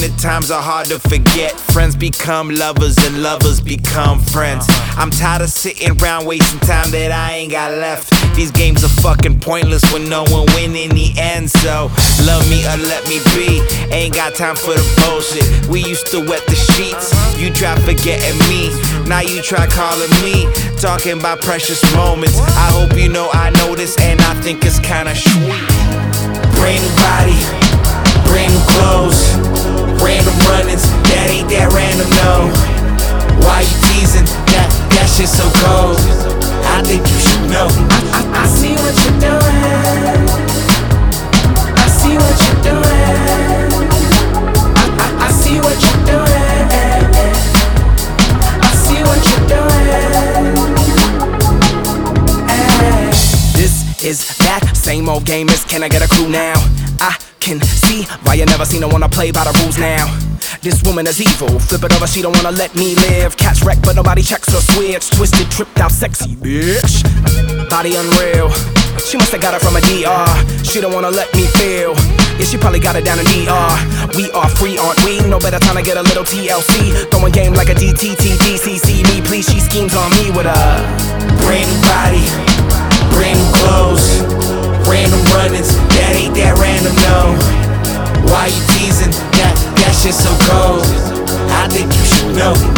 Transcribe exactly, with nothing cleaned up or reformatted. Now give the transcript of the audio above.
the times are hard to forget. Friends become lovers and lovers become friends. I'm tired of sitting around wasting time that I ain't got left. These games are fucking pointless when no one win in the end. So love me or let me be, ain't got time for the bullshit. We used to wet the sheets, you try forgetting me, now you try calling me, talking about precious moments. I hope you know I know this and I think it's kinda sweet. Brand new body, brand new clothes, random runnings, that ain't that random, no. Why you teasing? That, that shit so cold, I think you should know. I, I, I see what you're doing, I see what you're doing, I, I, I see what you're doing, I see what you're doing. This is that same old game as can I get a clue now? I can see why you never seen her wanna play by the rules now. This woman is evil, flip it over, she don't wanna let me live. Catch wreck, but nobody checks her switch. Twisted, tripped out, sexy bitch. Body unreal, she must've got it from a D R. She don't wanna let me feel, yeah, she probably got it down in D R. We are free, aren't we? No better time to get a little T L C. Throwing game like a D T T D C C. Me, please, she schemes on me with a brand new body, brand new clothes, random runnings, that ain't that random, no. Why you teasing? That, that shit so cold, I think you should know.